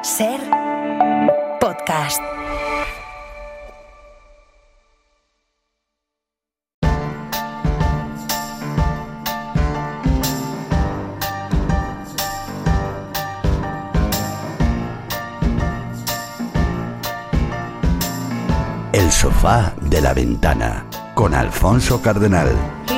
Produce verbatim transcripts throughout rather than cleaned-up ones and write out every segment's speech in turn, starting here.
Ser podcast. El sofá de la ventana con Alfonso Cardenal.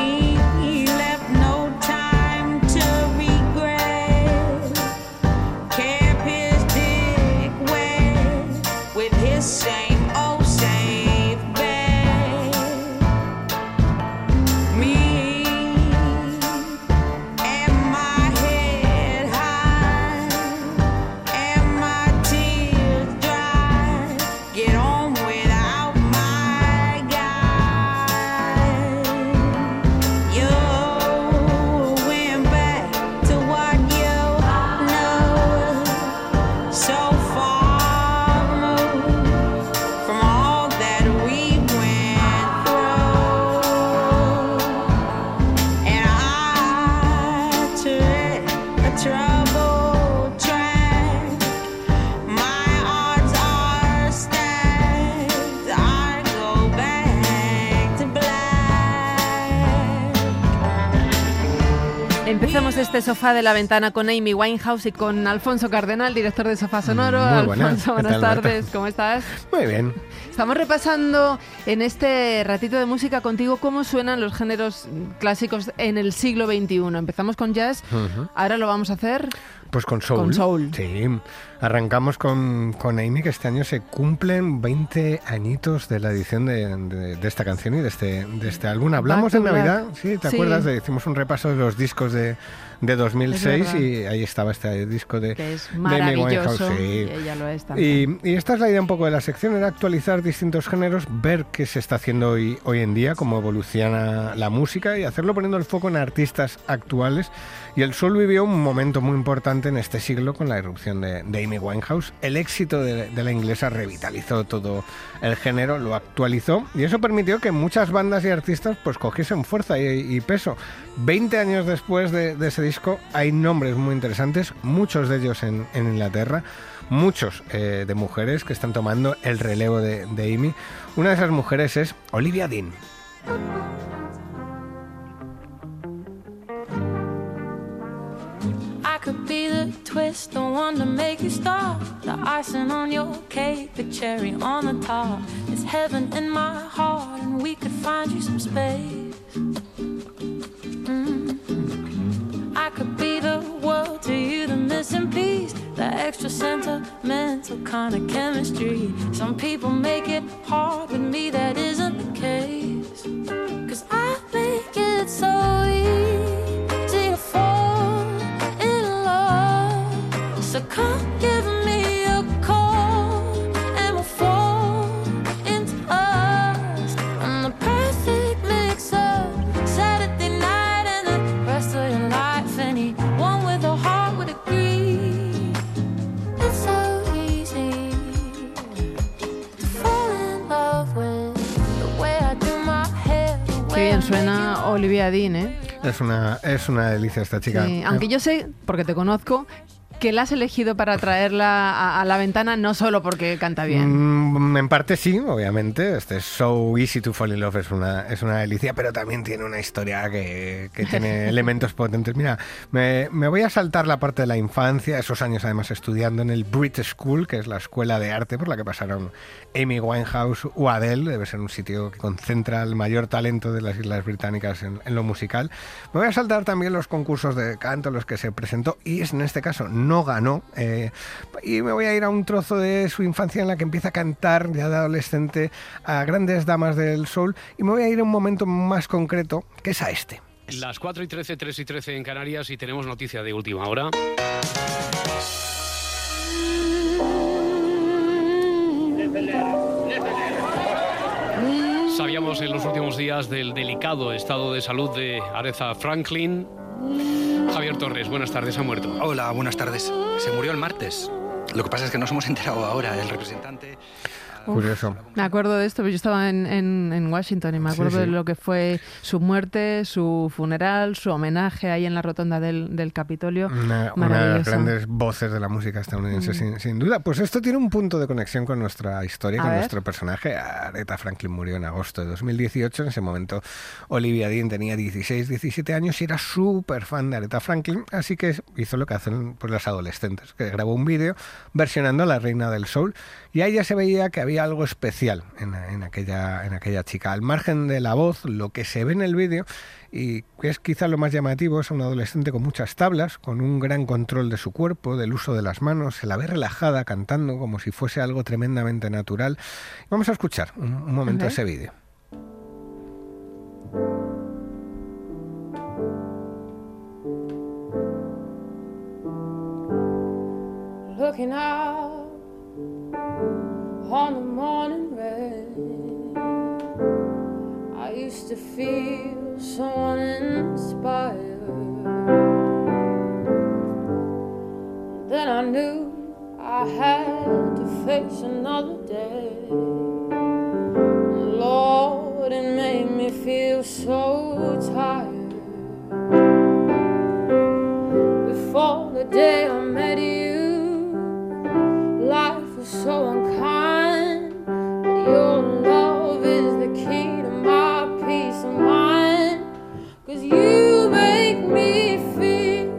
Empezamos este sofá de la ventana con Amy Winehouse y con Alfonso Cardenal, director de Sofá Sonoro. Muy buenas. Alfonso, buenas tal, tardes, Marta? ¿cómo estás? Muy bien. Estamos repasando en este ratito de música contigo cómo suenan los géneros clásicos en el siglo veintiuno. Empezamos con jazz, Uh-huh. ahora lo vamos a hacer Pues con soul. con soul. Sí. Arrancamos con, con Amy, que este año se cumplen veinte añitos de la edición de, de, de esta canción y de este, de este álbum. Hablamos Back to en Navidad, Black. ¿sí? ¿Te Sí. acuerdas? De, hicimos un repaso de los discos de, de dos mil seis Es verdad. y ahí estaba este disco de, que es de Amy maravilloso, Winehouse, sí. y ella lo es también. Y, y esta es la idea un poco de la sección, era actualizar distintos géneros, ver qué se está haciendo hoy, hoy en día, cómo evoluciona la música y hacerlo poniendo el foco en artistas actuales. Y el soul vivió un momento muy importante en este siglo con la irrupción de, de Amy Winehouse. El éxito de, de la inglesa revitalizó todo el género, lo actualizó y eso permitió que muchas bandas y artistas pues cogiesen fuerza y, y peso. veinte años después de, de ese disco hay nombres muy interesantes, muchos de ellos en, en Inglaterra, muchos eh, de mujeres que están tomando el relevo de, de Amy. Una de esas mujeres es Olivia Dean. I could be the twist, the one to make you stop, the icing on your cake, the cherry on the top. It's heaven in my heart and we could find you some space. Mm-hmm. I could be the world to you, the missing piece, the extra sentimental kind of chemistry. Some people make it hard, with me that isn't the case. 'Cause I make it so easy to fall in love. So come give me a call and we'll fall into us. I'm the perfect mix of Saturday night and the rest of your life. Anyone with a heart would agree. It's so easy to fall in love with the way I do my hair. the Qué way I bien make suena you- Olivia Dean, ¿eh? Es una, es una delicia esta chica. Sí, aunque yo sé, porque te conozco, que la has elegido para traerla a, a la ventana no solo porque canta bien. Mm, en parte sí, obviamente. Este So Easy to Fall in Love es una, es una delicia, pero también tiene una historia que, que tiene elementos potentes. Mira, me, me voy a saltar la parte de la infancia, esos años además estudiando en el Brit School, que es la escuela de arte por la que pasaron Amy Winehouse o Adele. Debe ser un sitio que concentra el mayor talento de las Islas Británicas en, en lo musical. Me voy a saltar también los concursos de canto, los que se presentó, y es en este caso no ganó, eh, y me voy a ir a un trozo de su infancia en la que empieza a cantar ya de adolescente a grandes damas del soul, y me voy a ir a un momento más concreto, que es a este. Las cuatro y trece, tres y trece en Canarias y tenemos noticia de última hora. Sabíamos en los últimos días del delicado estado de salud de Aretha Franklin. Javier Torres, buenas tardes, ha muerto. Hola, buenas tardes. Se murió el martes. Lo que pasa es que nos hemos enterado ahora, el representante... curioso. Me acuerdo de esto, pero yo estaba en, en, en Washington y me acuerdo sí, sí. de lo que fue su muerte, su funeral, su homenaje ahí en la rotonda del, del Capitolio. Una, una de las grandes voces de la música estadounidense, mm. sin, sin duda. Pues esto tiene un punto de conexión con nuestra historia, a con ver. nuestro personaje. Aretha Franklin murió en agosto de dos mil dieciocho. En ese momento Olivia Dean tenía dieciséis, diecisiete años y era súper fan de Aretha Franklin, así que hizo lo que hacen pues, las adolescentes, que grabó un vídeo versionando a la reina del soul, y ahí ya se veía que había algo especial en, en, aquella, en aquella chica. Al margen de la voz, lo que se ve en el vídeo, y que es quizá lo más llamativo, es una adolescente con muchas tablas, con un gran control de su cuerpo, del uso de las manos, se la ve relajada cantando como si fuese algo tremendamente natural. Vamos a escuchar un, un momento uh-huh. ese vídeo. Looking out on the morning rain, I used to feel so uninspired. Then I knew I had to face another day. Lord, it made me feel so tired. Before the day I met you, life was so unkind, but your love is the key to my peace of mind. 'Cause you make me feel,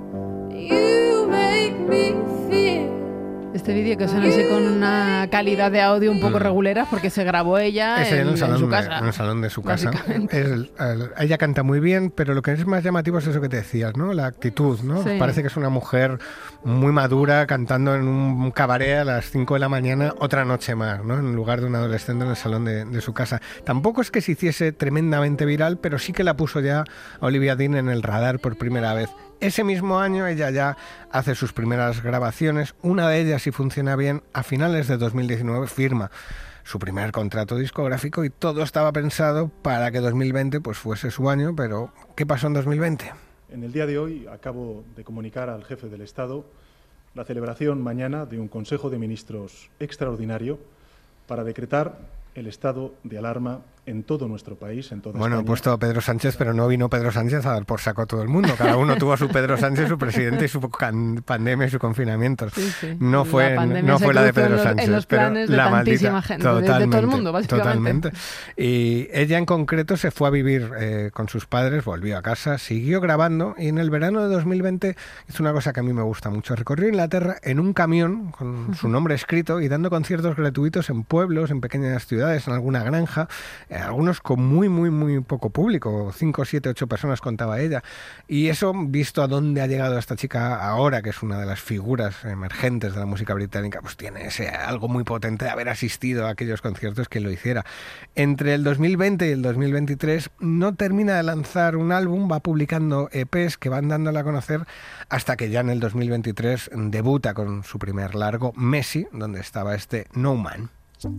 you make me feel. Este vídeo que suena así con una calidad de audio un poco regulera porque se grabó ella en, en, el salón, en su casa. En el salón de su casa. El, el, ella canta muy bien, pero lo que es más llamativo es eso que te decías, ¿no? La actitud, ¿no? Sí. Parece que es una mujer muy madura cantando en un cabaret a las cinco de la mañana otra noche más, ¿no? En lugar de una adolescente en el salón de, de su casa. Tampoco es que se hiciese tremendamente viral, pero sí que la puso ya a Olivia Dean en el radar por primera vez. Ese mismo año ella ya hace sus primeras grabaciones, una de ellas, si funciona bien, a finales de dos mil diecinueve firma su primer contrato discográfico y todo estaba pensado para que dos mil veinte pues fuese su año, pero ¿qué pasó en dos mil veinte? En el día de hoy acabo de comunicar al jefe del Estado la celebración mañana de un Consejo de Ministros extraordinario para decretar el estado de alarma en todo nuestro país, en toda Bueno, España. he puesto a Pedro Sánchez, pero no vino Pedro Sánchez a dar por saco a todo el mundo. Cada uno tuvo a su Pedro Sánchez, su presidente y su can- pandemia y su confinamiento. Sí, sí. No fue la, no fue la de Pedro en los, Sánchez, en los planes pero de la tantísima gente, de, de todo el mundo, básicamente. Totalmente. Y ella en concreto se fue a vivir eh, con sus padres, volvió a casa, siguió grabando y en el verano de dos mil veinte hizo una cosa que a mí me gusta mucho. Recorrió Inglaterra en un camión con su nombre escrito y dando conciertos gratuitos en pueblos, en pequeñas ciudades, en alguna granja, eh, algunos con muy, muy, muy poco público, cinco, siete, ocho personas contaba ella. Y eso, visto a dónde ha llegado esta chica ahora, que es una de las figuras emergentes de la música británica, pues tiene ese algo muy potente de haber asistido a aquellos conciertos que lo hiciera. Entre el dos mil veinte y el dos mil veintitrés no termina de lanzar un álbum, va publicando E Pes que van dándole a conocer hasta que ya en el dos mil veintitrés debuta con su primer largo, Messi, donde estaba este No Man.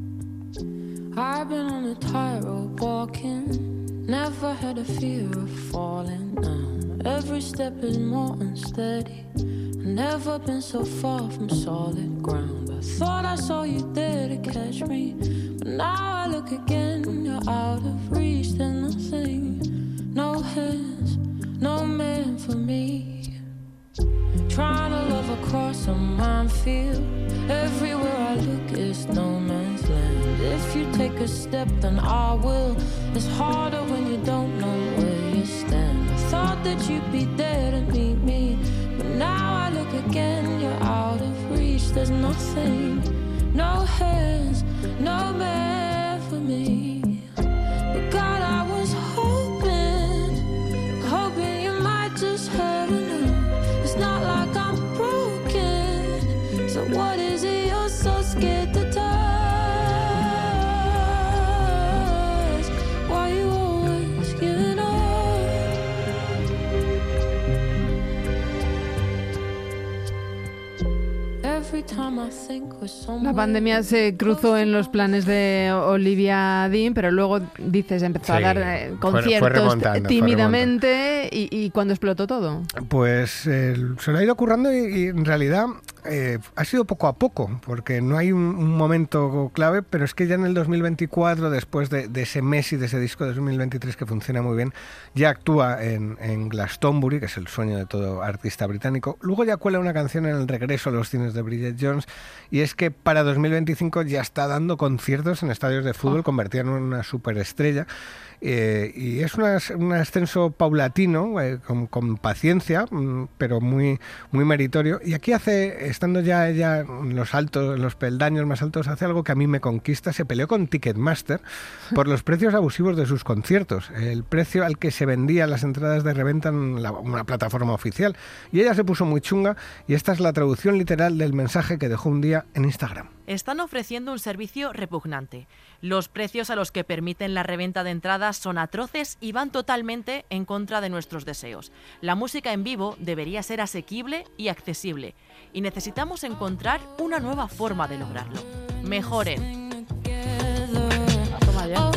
I've been on a tightrope walking, never had a fear of falling down. Every step is more unsteady, never been so far from solid ground. I thought I saw you there to catch me, but now I look again, you're out of reach. There's nothing, no hands, no man for me. Trying to love across a minefield, everywhere I look is no man's land. If you take a step then I will. It's harder when you don't know where you stand. I thought that you'd be there to meet me, but now I look again, you're out of reach. There's nothing, no hands, no man for me. But God, I was hoping, hoping you might just have enough. It's not like I'm broken, so what is it you're so scared to touch? Why you always giving up? Every time I think we're somewhere. La pandemia se cruzó en los planes de Olivia Dean, pero luego, dices, empezó sí, a dar eh, conciertos fue, fue tímidamente y, y cuando explotó todo. Pues eh, se lo ha ido currando y, y en realidad eh, ha sido poco a poco, porque no hay un, un momento clave, pero es que ya en el dos mil veinticuatro, después de, de ese mes y de ese disco de dos mil veintitrés que funciona muy bien, ya actúa en, en Glastonbury, que es el sueño de todo artista británico. Luego ya cuela una canción en el regreso a los cines de Bridget Jones, y es que para dos mil veinticinco ya está dando conciertos en estadios de fútbol, oh. convertida en una superestrella. Eh, y es una, un ascenso paulatino, eh, con, con paciencia, pero muy, muy meritorio. Y aquí hace, estando ya ella en los altos, en los peldaños más altos, hace algo que a mí me conquista. Se peleó con Ticketmaster por los precios abusivos de sus conciertos, el precio al que se vendían las entradas de reventa en la, una plataforma oficial. Y ella se puso muy chunga, y esta es la traducción literal del mensaje que dejó un día en Instagram. Están ofreciendo un servicio repugnante. Los precios a los que permiten la reventa de entradas son atroces y van totalmente en contra de nuestros deseos. La música en vivo debería ser asequible y accesible, y necesitamos encontrar una nueva forma de lograrlo. Mejoren. Toma ya.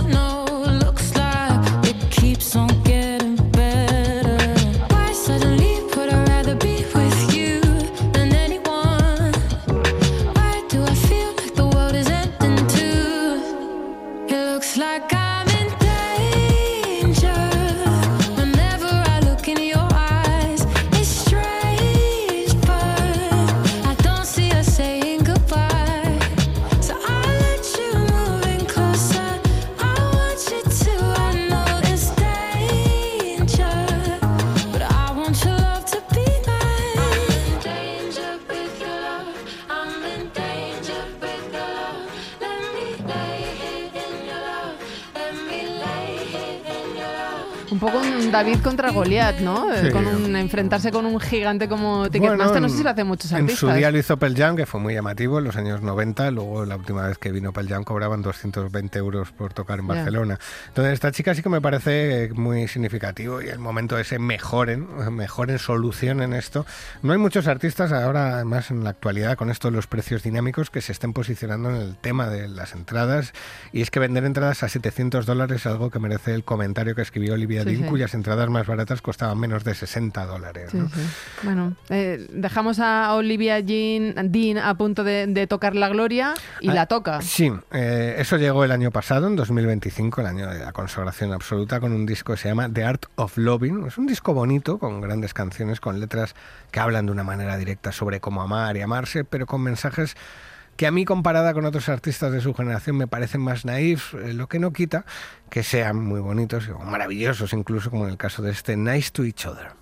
Un poco un David contra Goliat, ¿no? Sí. Con un, enfrentarse con un gigante como Ticketmaster, bueno, no sé si lo hacen muchos artistas. En su día lo hizo Pearl Jam, que fue muy llamativo en los años noventa. Luego, la última vez que vino Pearl Jam, cobraban doscientos veinte euros por tocar en Barcelona. Yeah. Entonces, esta chica sí que me parece muy significativo, y el momento ese mejoren, mejoren, solucionen esto. No hay muchos artistas ahora, además, en la actualidad, con esto de los precios dinámicos, que se estén posicionando en el tema de las entradas. Y es que vender entradas a setecientos dólares es algo que merece el comentario que escribió Olivia Sí, sí. cuyas entradas más baratas costaban menos de sesenta dólares. Sí, ¿no? sí. Bueno, eh, dejamos a Olivia Jean, Dean a punto de, de tocar la gloria y ah, la toca. Sí, eh, eso llegó el año pasado, en dos mil veinticinco, el año de la consagración absoluta, con un disco que se llama The Art of Loving. Es un disco bonito, con grandes canciones, con letras que hablan de una manera directa sobre cómo amar y amarse, pero con mensajes que a mí, comparada con otros artistas de su generación, me parecen más naif, eh, lo que no quita que sean muy bonitos o maravillosos, incluso como en el caso de este Nice to Each Other.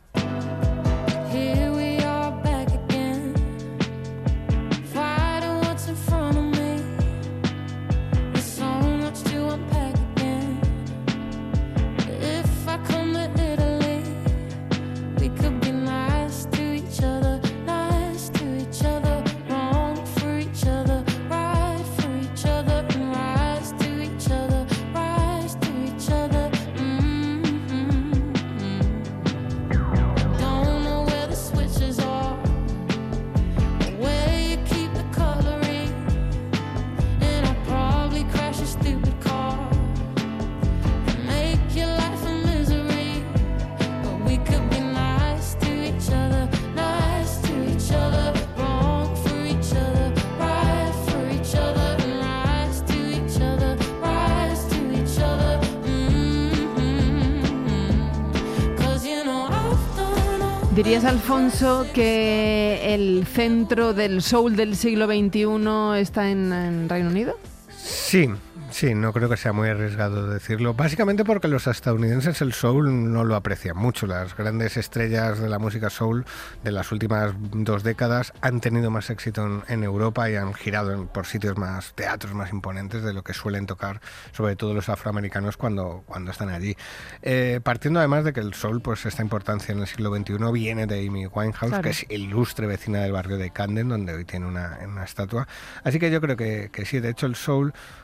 ¿Dirías, Alfonso, que el centro del soul del siglo veintiuno está en, en Reino Unido? Sí. Sí, no creo que sea muy arriesgado decirlo. Básicamente porque los estadounidenses el soul no lo aprecian mucho. Las grandes estrellas de la música soul de las últimas dos décadas han tenido más éxito en, en Europa y han girado en, por sitios más, teatros más imponentes de lo que suelen tocar, sobre todo los afroamericanos cuando, cuando están allí. Eh, partiendo además de que el soul, pues esta importancia en el siglo veintiuno viene de Amy Winehouse, claro, que es ilustre vecina del barrio de Camden, donde hoy tiene una, una estatua. Así que yo creo que, que sí, de hecho el soul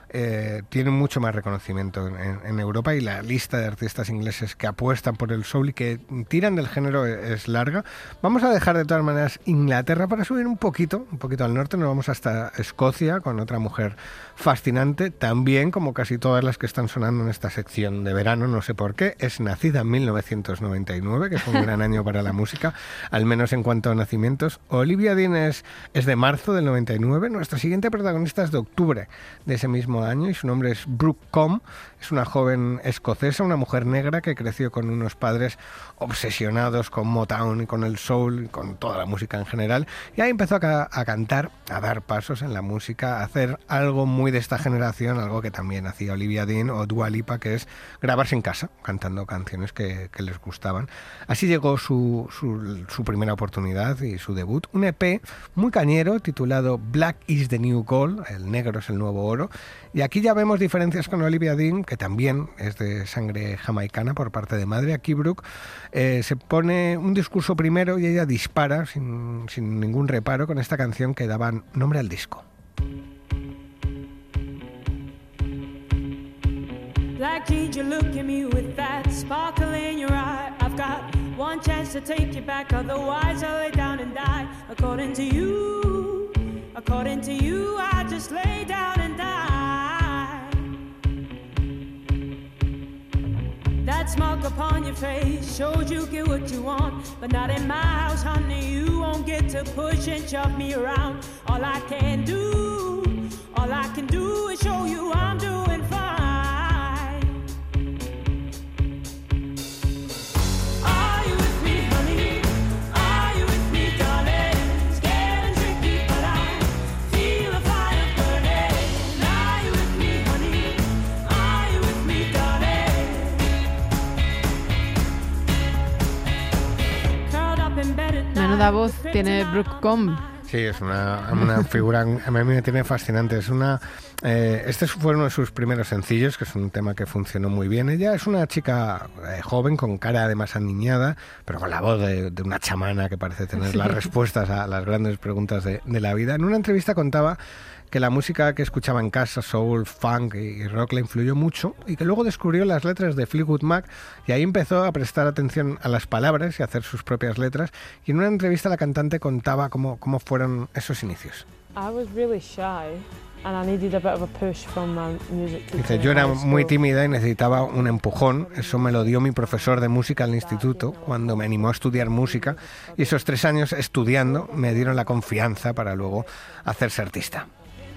eh, tienen mucho más reconocimiento en, en Europa, y la lista de artistas ingleses que apuestan por el soul y que tiran del género es larga. Vamos a dejar de todas maneras Inglaterra para subir un poquito, un poquito al norte. Nos vamos hasta Escocia con otra mujer fascinante, también como casi todas las que están sonando en esta sección de verano, no sé por qué. Es nacida en mil novecientos noventa y nueve, que fue un gran año para la música, al menos en cuanto a nacimientos. Olivia Dean es, es de marzo del noventa y nueve. Nuestra siguiente protagonista es de octubre de ese mismo año y su nombre es Brooke Combe. Es una joven escocesa, una mujer negra que creció con unos padres obsesionados con Motown y con el soul y con toda la música en general, y ahí empezó a, a cantar, a dar pasos en la música, a hacer algo muy de esta generación, algo que también hacía Olivia Dean o Dua Lipa, que es grabarse en casa cantando canciones que, que les gustaban. Así llegó su, su, su primera oportunidad y su debut, un E P muy cañero titulado Black is the New Gold, el negro es el nuevo oro, y aquí ya vemos diferencias con Olivia Dean, que también es de sangre jamaicana por parte de madre. Aquí Brooke eh, se pone un discurso primero y ella dispara sin, sin ningún reparo con esta canción que daba nombre al disco. Black angel, look at me with that sparkle in your eye. I've got one chance to take you back, otherwise I'll lay down and die. According to you, according to you, I just lay down and die. That smoke upon your face shows you get what you want, but not in my house, honey. You won't get to push and shove me around. All I can do, all I can do is show you I'm doing fine. Menuda voz tiene Brooke Combe. Sí, es una, una figura, a mí me tiene fascinante. Es una, eh, este fue uno de sus primeros sencillos, que es un tema que funcionó muy bien. Ella es una chica eh, joven, con cara además aniñada, pero con la voz de, de una chamana que parece tener las respuestas a las grandes preguntas de, de la vida. En una entrevista contaba que la música que escuchaba en casa, soul, funk y rock, le influyó mucho, y que luego descubrió las letras de Fleetwood Mac y ahí empezó a prestar atención a las palabras y a hacer sus propias letras. Y en una entrevista la cantante contaba cómo, cómo fueron esos inicios. I was really shy and I needed a bit of a push from my music teacher. Dice, yo era muy tímida y necesitaba un empujón. Eso me lo dio mi profesor de música al instituto cuando me animó a estudiar música, y esos tres años estudiando me dieron la confianza para luego hacerse artista.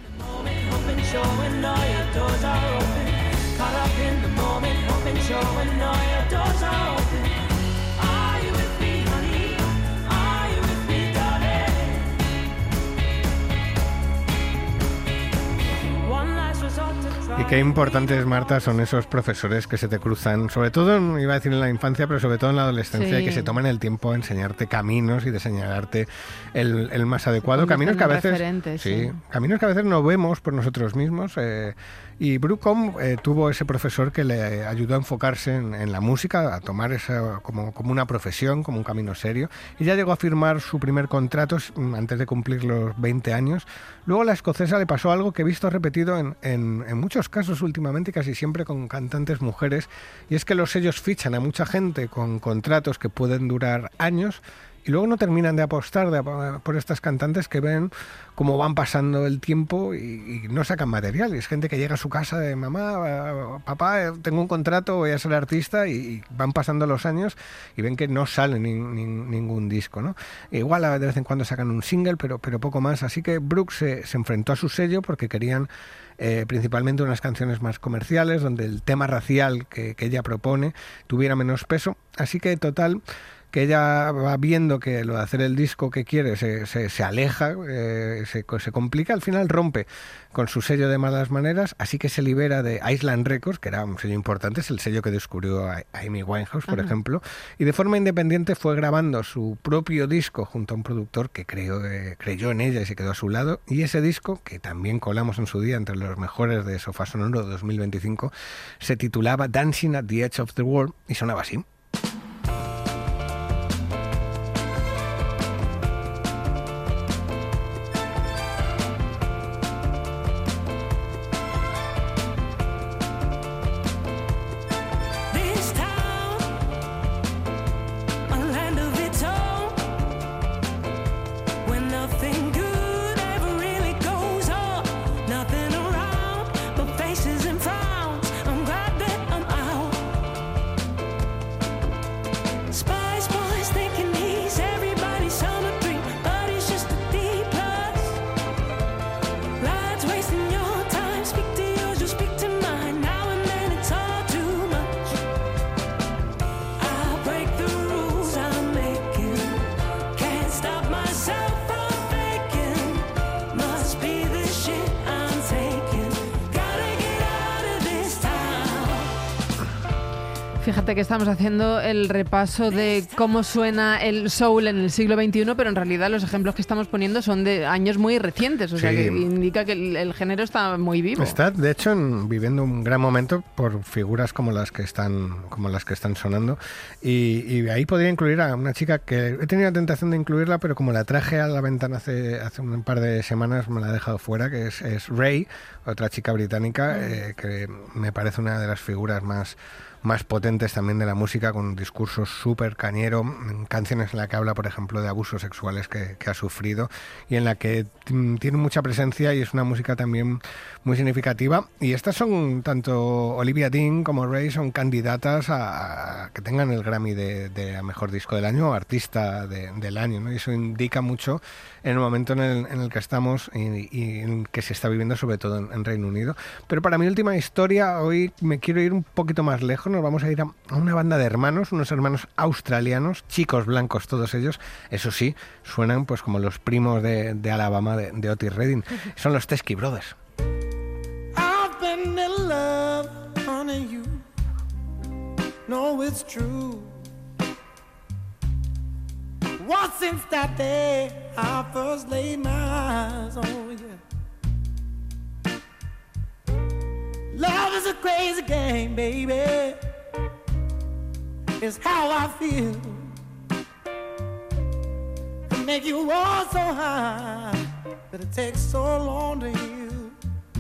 Y qué importantes, Marta, son esos profesores que se te cruzan, sobre todo, iba a decir en la infancia, pero sobre todo en la adolescencia, sí, y que se toman el tiempo a enseñarte caminos y de señalarte el, el más adecuado. Caminos que a veces sí, sí. caminos que a veces no vemos por nosotros mismos. Eh, y Brooke Combe eh, tuvo ese profesor que le ayudó a enfocarse en, en la música, a tomar esa como, como una profesión, como un camino serio. Y ya llegó a firmar su primer contrato antes de cumplir los veinte años. Luego a la escocesa le pasó algo que he visto repetido en, en, en muchos casos últimamente, y casi siempre con cantantes mujeres, y es que los sellos fichan a mucha gente con contratos que pueden durar años y luego no terminan de apostar de, por estas cantantes que ven cómo van pasando el tiempo y, y no sacan material. Y es gente que llega a su casa de mamá, papá, tengo un contrato, voy a ser artista, y, y van pasando los años y ven que no sale ni, ni, ningún disco, ¿no? Igual de vez en cuando sacan un single, pero, pero poco más. Así que Brooke se, se enfrentó a su sello porque querían eh, principalmente unas canciones más comerciales, donde el tema racial que, que ella propone tuviera menos peso. Así que, total, que ella va viendo que lo de hacer el disco que quiere se, se, se aleja, eh, se, se complica, al final rompe con su sello de malas maneras, así que se libera de Island Records, que era un sello importante, es el sello que descubrió a Amy Winehouse, por uh-huh. ejemplo, y de forma independiente fue grabando su propio disco junto a un productor que creyó, eh, creyó en ella y se quedó a su lado, y ese disco, que también colamos en su día entre los mejores de Sofá Sonoro dos mil veinticinco, se titulaba Dancing at the Edge of the World y sonaba así. Fíjate que estamos haciendo el repaso de cómo suena el soul en el siglo veintiuno, pero en realidad los ejemplos que estamos poniendo son de años muy recientes, o sí. sea que indica que el, el género está muy vivo. Está, de hecho, en, viviendo un gran momento por figuras como las que están, como las que están sonando, y, y ahí podría incluir a una chica que he tenido la tentación de incluirla, pero como la traje a la ventana hace, hace un par de semanas me la he dejado fuera, que es, es Ray, otra chica británica, mm. eh, que me parece una de las figuras más más potentes también de la música, con un discurso súper cañero, canciones en la que habla, por ejemplo, de abusos sexuales que, que ha sufrido y en la que t- tiene mucha presencia y es una música también muy significativa. Y estas son, tanto Olivia Dean como Ray, son candidatas a, a que tengan el Grammy de, de a Mejor Disco del Año o Artista de, del Año, ¿no? Y eso indica mucho en el momento en el, en el que estamos y, y en que se está viviendo, sobre todo en, en Reino Unido. Pero para mi última historia, hoy me quiero ir un poquito más lejos. Nos vamos a ir a, a una banda de hermanos, unos hermanos australianos, chicos blancos todos ellos, eso sí, suenan pues como los primos de, de Alabama de, de Otis Redding. Son los Teskey Brothers. I've been in love, honey, you know it's true. What since that day I first laid my eyes on you. Love is a crazy game, baby. It's how I feel. To make you walk so high, but it takes so long to heal.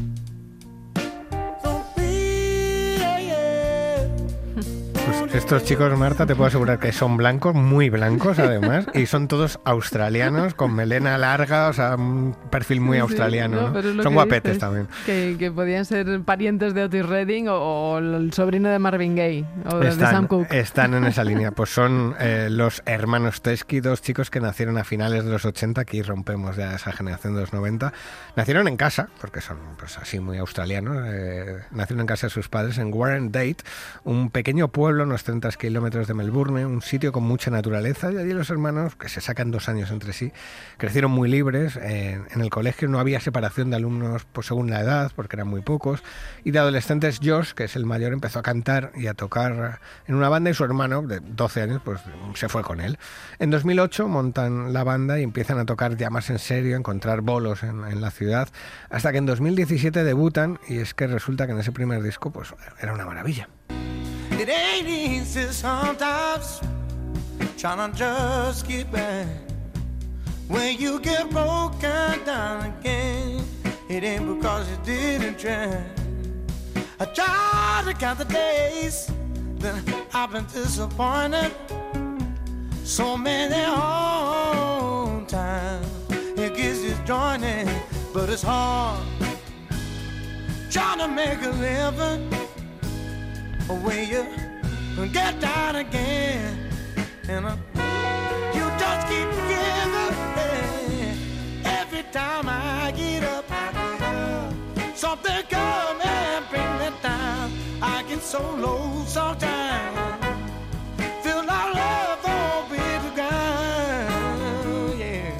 So please, yeah, yeah. Pues estos chicos, Marta, te puedo asegurar que son blancos, muy blancos además, y son todos australianos, con melena larga, o sea, un perfil muy sí, australiano, no, ¿no? Son guapetes dices, también. Que, que podían ser parientes de Otis Redding o, o el sobrino de Marvin Gaye o de, están, de Sam Cooke. Están en esa línea, pues son eh, los hermanos Teskey, dos chicos que nacieron a finales de los ochenta, aquí rompemos ya esa generación de los noventa. Nacieron en casa, porque son pues así muy australianos, eh, nacieron en casa de sus padres en Warrendate, un pequeño pueblo, unos treinta kilómetros de Melbourne, un sitio con mucha naturaleza, y allí los hermanos, que se sacan dos años entre sí, crecieron muy libres. Eh, en el colegio no había separación de alumnos pues, según la edad, porque eran muy pocos, y de adolescentes Josh, que es el mayor, empezó a cantar y a tocar en una banda, y su hermano, de doce años, pues se fue con él. En dos mil ocho montan la banda y empiezan a tocar ya más en serio, a encontrar bolos en, en la ciudad, hasta que en dos mil diecisiete debutan, y es que resulta que en ese primer disco pues era una maravilla. It ain't easy sometimes trying to just get back. When you get broken down again, it ain't because you didn't try. I try to count the days that I've been disappointed. So many hard times it gets disjointed, but it's hard trying to make a living when you get down again, and uh, you just keep giving. Every time I get up, I get up, something come and bring me down. I get so low sometimes, feel like love won't be the ground, yeah.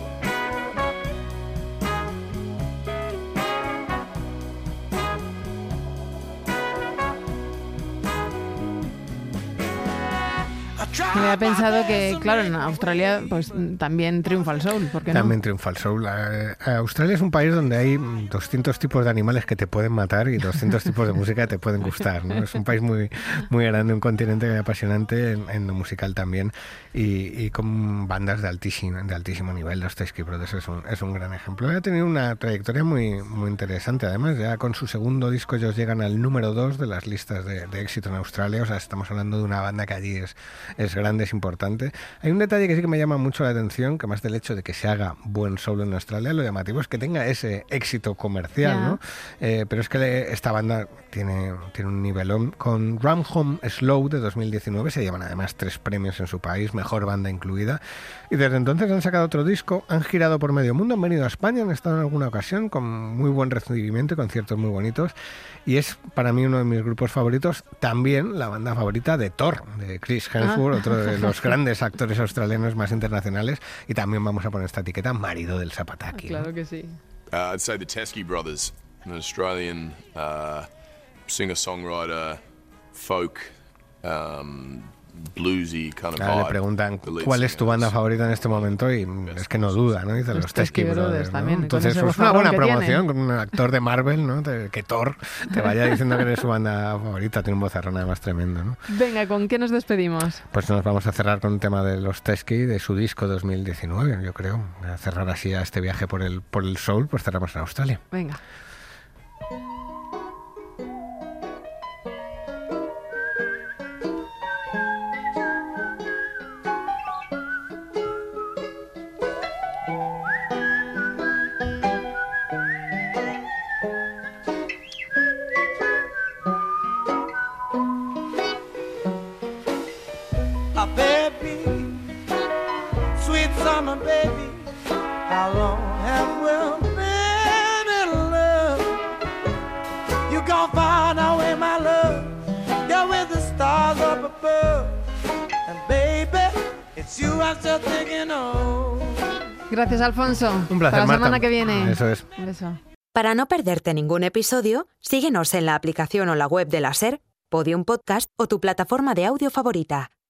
Me había pensado que, claro, en Australia pues también triunfa el soul, ¿por qué no? También triunfa el soul. Eh, Australia es un país donde hay doscientos tipos de animales que te pueden matar y doscientos tipos de música que te pueden gustar, ¿no? Es un país muy, muy grande, un continente apasionante en, en lo musical también, y, y con bandas de altísimo, de altísimo nivel. Los Teskey Brothers es un, es un gran ejemplo. Ha tenido una trayectoria muy, muy interesante, además. Ya con su segundo disco ellos llegan al número dos de las listas de, de éxito en Australia. O sea, estamos hablando de una banda que allí es, es grande, es importante. Hay un detalle que sí que me llama mucho la atención, que más del hecho de que se haga buen soul en Australia, lo llamativo es que tenga ese éxito comercial, yeah. ¿no? Eh, pero es que esta banda tiene, tiene un nivelón. Con Ram Home Slow de dos mil diecinueve se llevan además tres premios en su país, mejor banda incluida, y desde entonces han sacado otro disco, han girado por medio mundo, han venido a España, han estado en alguna ocasión con muy buen recibimiento, conciertos muy bonitos, y es para mí uno de mis grupos favoritos, también la banda favorita de Thor, de Chris Hemsworth, ah. otro de los grandes actores australianos más internacionales, y también vamos a poner esta etiqueta, marido del zapataki. Claro, ¿no? Que sí. Uh, I'd say the Teskey Brothers, an Australian uh, singer-songwriter, folk um, bluesy kind of Ahora vibe. le preguntan The lead cuál es tu singer banda is- favorita en este momento y es que no duda, ¿no? Dice Los los Teskey Teskey Brothers, Brothers ¿no? también, con Entonces ese pues una bozarrón buena que promoción tienen. con un actor de Marvel, ¿no? Te- que Thor te vaya diciendo que eres su banda favorita. Tiene un bozarrón además tremendo, ¿no? Venga, ¿con qué nos despedimos? Pues nos vamos a cerrar con un tema de los Teskey de su disco dos mil diecinueve, yo creo. A cerrar así a este viaje por el, por el soul, pues cerramos en Australia. Venga. Ah, baby, sweet summer baby, how long have we been in love? You gon' find out where my love, you're with the stars up above, and baby, it's you I'm still thinking of. Gracias, Alfonso. Un placer, Hasta la Marta. semana que viene. Eso es. Un beso. Para no perderte ningún episodio, síguenos en la aplicación o la web de la SER, Podium Podcast o tu plataforma de audio favorita.